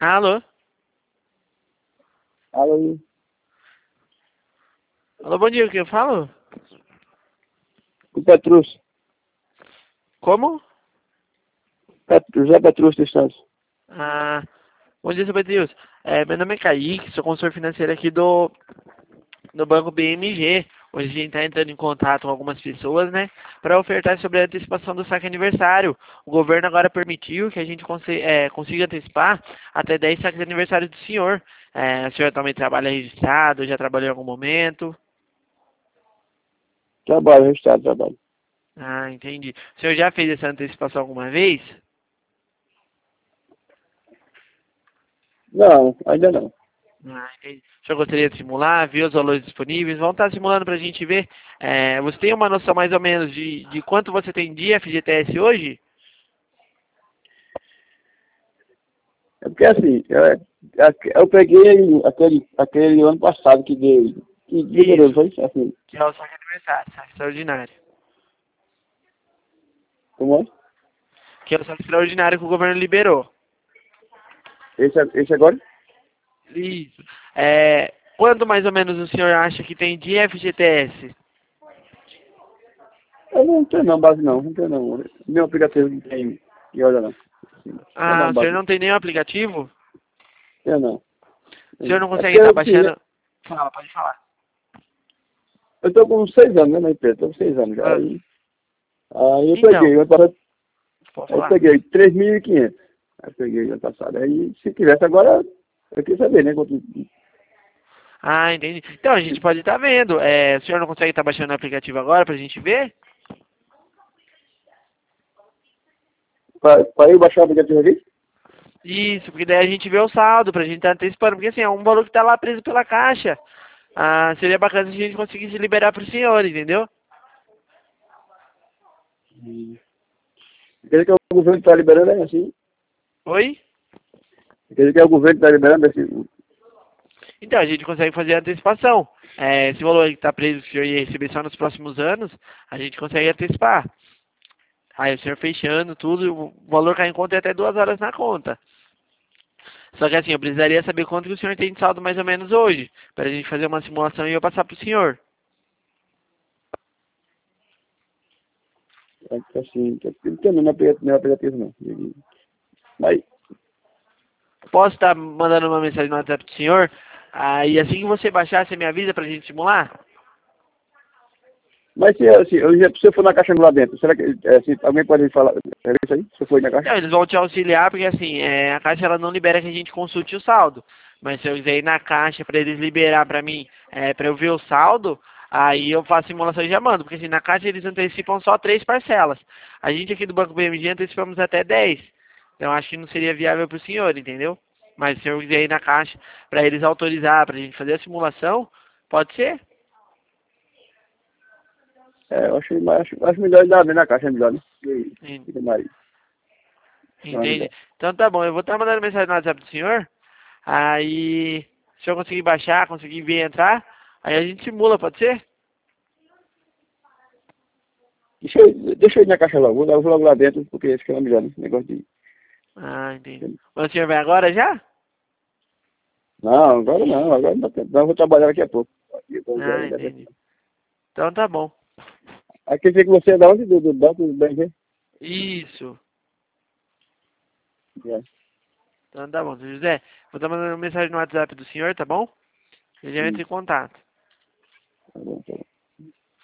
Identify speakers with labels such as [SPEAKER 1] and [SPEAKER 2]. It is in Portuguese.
[SPEAKER 1] Alô?
[SPEAKER 2] Alô,
[SPEAKER 1] Alô, bom dia, o que eu falo?
[SPEAKER 2] o Petrus,
[SPEAKER 1] Como?
[SPEAKER 2] José Petrus dos Santos.
[SPEAKER 1] Ah, bom dia, seu Beatriz. Meu nome é Kaique, sou consultor financeiro aqui do Banco BMG. Hoje a gente está entrando em contato com algumas pessoas, né, para ofertar sobre a antecipação do saque aniversário. O governo agora permitiu que a gente consiga antecipar até 10 saques de aniversário do senhor. O senhor também trabalha registrado, já trabalhou em algum momento?
[SPEAKER 2] Trabalho, registrado, trabalho.
[SPEAKER 1] Ah, entendi. O senhor já fez essa antecipação alguma vez?
[SPEAKER 2] Não, ainda não.
[SPEAKER 1] Ah, entendi. O senhor gostaria de simular, ver os valores disponíveis? Vamos estar simulando para a gente ver. Você tem uma noção mais ou menos de quanto você tem de FGTS hoje?
[SPEAKER 2] É porque assim, eu peguei aquele ano passado que liberou,
[SPEAKER 1] Isso,
[SPEAKER 2] foi isso? Assim,
[SPEAKER 1] que é o saque aniversário, saque extraordinário.
[SPEAKER 2] como é?
[SPEAKER 1] Que é o saque extraordinário que o governo liberou.
[SPEAKER 2] Esse agora?
[SPEAKER 1] Isso. Quanto mais ou menos o senhor acha que tem de FGTS?
[SPEAKER 2] Eu não tenho não, base não, não tenho não. Meu aplicativo não tem, e olha não. Não,
[SPEAKER 1] Ah,
[SPEAKER 2] não,
[SPEAKER 1] o senhor
[SPEAKER 2] base
[SPEAKER 1] não tem nenhum aplicativo?
[SPEAKER 2] tenho não.
[SPEAKER 1] O senhor não
[SPEAKER 2] É
[SPEAKER 1] consegue
[SPEAKER 2] porque,
[SPEAKER 1] estar
[SPEAKER 2] assim,
[SPEAKER 1] baixando? Fala, pode falar.
[SPEAKER 2] eu tô com 6 anos, né, na empresa, tô com 6 anos já.
[SPEAKER 1] Ah,
[SPEAKER 2] Aí eu
[SPEAKER 1] então,
[SPEAKER 2] peguei, ano passado,
[SPEAKER 1] pode
[SPEAKER 2] aí eu
[SPEAKER 1] falar.
[SPEAKER 2] peguei 3.500. Aí eu peguei ano passado. Aí se tivesse agora, eu queria saber, né, quanto.
[SPEAKER 1] Ah, entendi. Então, a gente pode estar vendo. O senhor não consegue estar baixando o aplicativo agora pra gente ver?
[SPEAKER 2] Para eu baixar o aplicativo ali?
[SPEAKER 1] Isso, porque daí a gente vê o saldo pra gente estar antecipando. Porque assim, é um valor que tá lá preso pela caixa. Ah, seria bacana se a gente conseguisse liberar pro senhor, entendeu?
[SPEAKER 2] Quer dizer que o governo está liberando, é assim?
[SPEAKER 1] Oi?
[SPEAKER 2] Quer dizer que o governo está liberando assim?
[SPEAKER 1] Então, a gente consegue fazer a antecipação. Esse valor que tá preso que o senhor ia receber só nos próximos anos, a gente consegue antecipar. Aí o senhor fechando tudo, o valor cai em conta e até 2 horas na conta. Só que assim, eu precisaria saber quanto que o senhor tem de saldo mais ou menos hoje, para a gente fazer uma simulação e eu passar para o senhor.
[SPEAKER 2] Assim, não tem no aplicativo não. Mas,
[SPEAKER 1] Posso estar mandando uma mensagem no WhatsApp do senhor? Aí assim que você baixar, você me avisa para a gente simular?
[SPEAKER 2] mas se, assim, se eu for na caixa lá dentro, será que se alguém pode falar isso aí? Se eu for na caixa?
[SPEAKER 1] Então, eles vão te auxiliar, porque assim, a Caixa ela não libera que a gente consulte o saldo. Mas se eu quiser ir na Caixa para eles liberar para mim, para eu ver o saldo, aí eu faço simulação e já mando. Porque assim, na Caixa eles antecipam só 3 parcelas. A gente aqui do Banco BMG antecipamos até 10. Então acho que não seria viável para o senhor, entendeu? Mas se eu quiser ir na Caixa para eles autorizar, para a gente fazer a simulação, pode ser.
[SPEAKER 2] Eu acho melhor dar bem na caixa, é melhor, né?
[SPEAKER 1] En-
[SPEAKER 2] Fica mais, mais
[SPEAKER 1] Entende?
[SPEAKER 2] melhor.
[SPEAKER 1] Então tá bom, eu vou estar mandando mensagem no WhatsApp do senhor. Aí, se eu conseguir baixar, conseguir ver entrar, aí a gente simula, pode ser?
[SPEAKER 2] Deixa eu ir na caixa logo, eu vou logo lá dentro, porque fica melhor, né? Negócio de.
[SPEAKER 1] Ah, entendi. Mas o senhor vai agora já?
[SPEAKER 2] Não, agora não, agora não dá tempo. Não, eu vou trabalhar daqui a pouco. Aqui, 11 horas,
[SPEAKER 1] Ah,
[SPEAKER 2] não dá tempo.
[SPEAKER 1] entendi. Então tá bom.
[SPEAKER 2] Aqui que você é da onde? Do banco do BNG?
[SPEAKER 1] Isso.
[SPEAKER 2] É,
[SPEAKER 1] Então tá bom. Seu José, vou estar mandando mensagem no WhatsApp do senhor, tá bom? Eu já entro
[SPEAKER 2] sim,
[SPEAKER 1] em contato.
[SPEAKER 2] tá bom, tá bom.